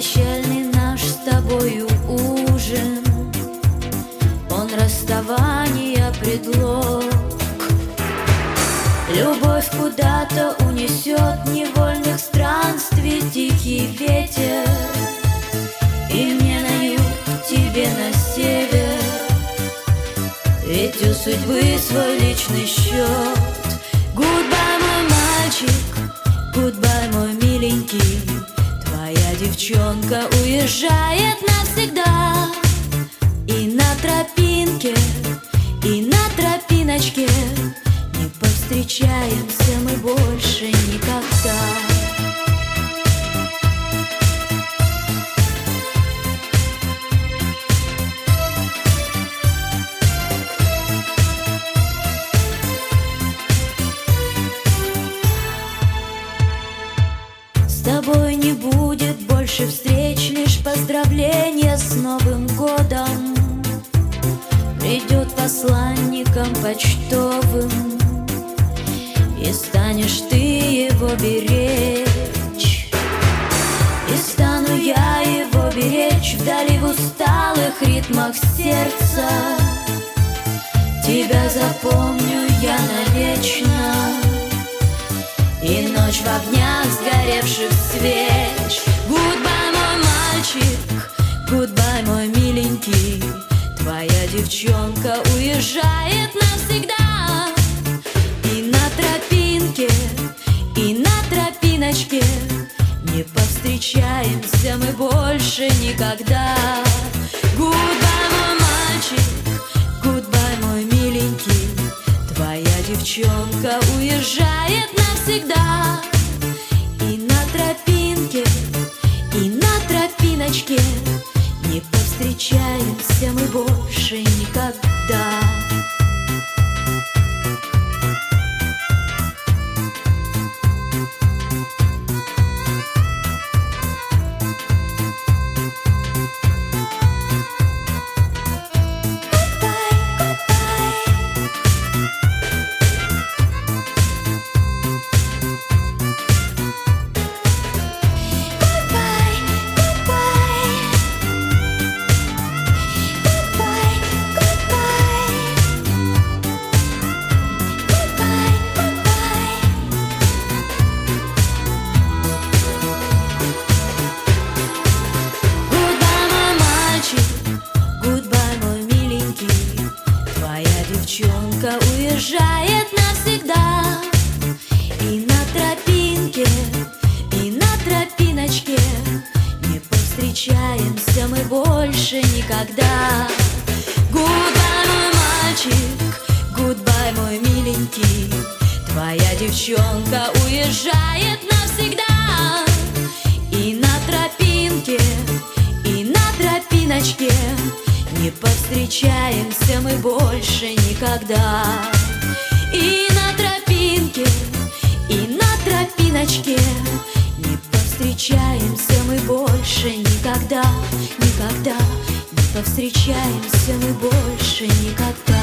Прощальный наш с тобою ужин, он расставания предлог. Любовь куда-то унесет невольных странствий тихий ветер, и мне на юг, тебе на север. Ведь у судьбы свой личный счет. Гудбай, мой мальчик, гудбай, мой миленький. Твоя девчонка уезжает навсегда. И на тропинке, и на тропиночке не повстречаемся мы больше никогда. С тобой не будет больше встреч, лишь поздравления с Новым годом. Придет посланником почтовым, и станешь ты его беречь. И стану я его беречь вдали в усталых ритмах сердца. Тебя запомню я навечно, и ночь в огнях сгоревших свеч. Гудбай, мой мальчик, гудбай, мой миленький. Твоя девчонка уезжает навсегда. И на тропинке, и на тропиночке не повстречаемся мы больше никогда. Гудбай, мой мальчик, гудбай, мой миленький. Твоя девчонка уезжает навсегда. И на тропинке, и на тропиночке не повстречаемся мы больше никогда. Девчонка уезжает навсегда. И на тропинке, и на тропиночке не повстречаемся мы больше никогда. Гудбай, мой мальчик, гудбай, мой миленький. Твоя девчонка уезжает навсегда. И на тропинке, и на тропиночке не повстречаемся мы больше никогда. И на тропинке, и на тропиночке не повстречаемся мы больше никогда, никогда. Не повстречаемся мы больше никогда.